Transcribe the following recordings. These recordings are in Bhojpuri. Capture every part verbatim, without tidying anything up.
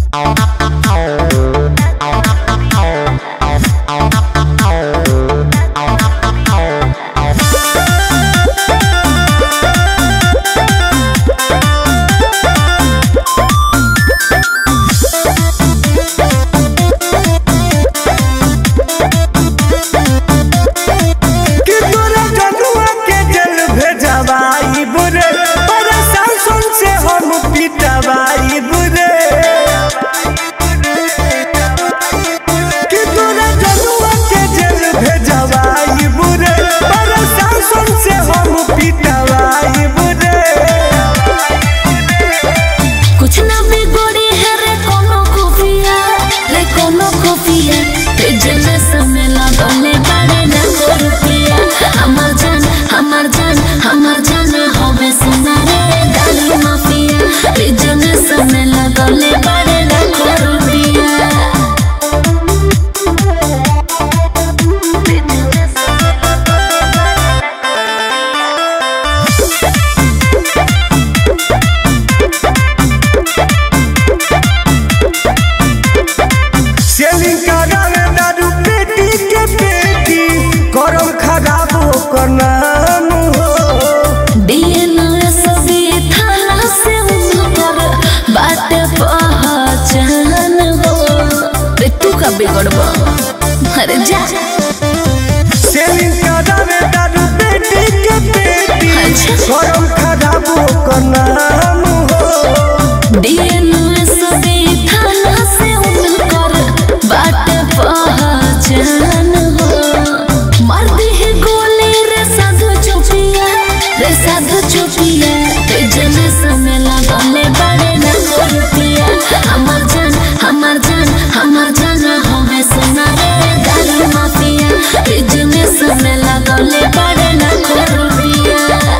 बिगड़बा अरे जा सेलिंग करावे दारू पेटी के पेटी गरम खराब ओकर नाम हो डीएनए सभी थाना से उनकर बात पहचान हो मार दी है गोली रे साधु चुपिया रे साधु चुपिया ते जने समय लगले बड़े न रुपिया हमर जान हमर जान हमर जान हमें सुना रे दारू माफिया ते जने समय लगले बड़े न रुपिया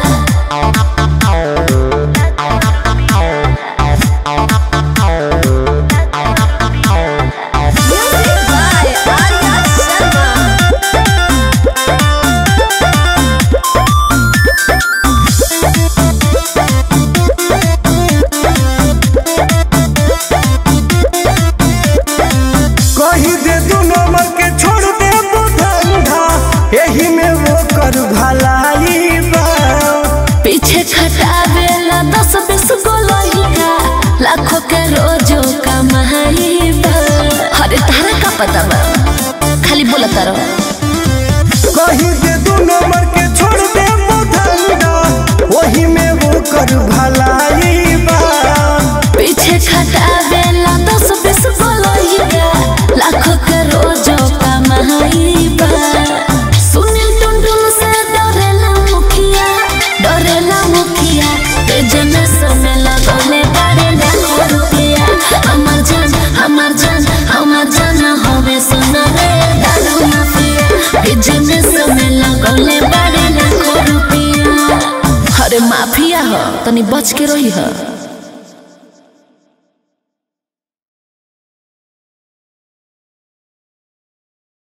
पीछे खटावेला दस बीस गो लइका लाखों के रोजो कमाई बा अरे तारा का पता बा खाली बोला तारो कहीं दे दू नंबर के छोड़ दे धंधा वही में वो कर भलाई बा पीछे खटावेला दस बीस गो लइका लाखों के रोजो कमाई बा सुनील टुनटुन से डरेला मुखिया डरेला मुखिया ते जने समय लगले बड़े न रुपिया हमर जान हमर जान हमर जान होवे सुना रे दारू माफिया ते जने समय लगले बड़े न रुपिया अरे माफिया हो तनी बच के रही हो।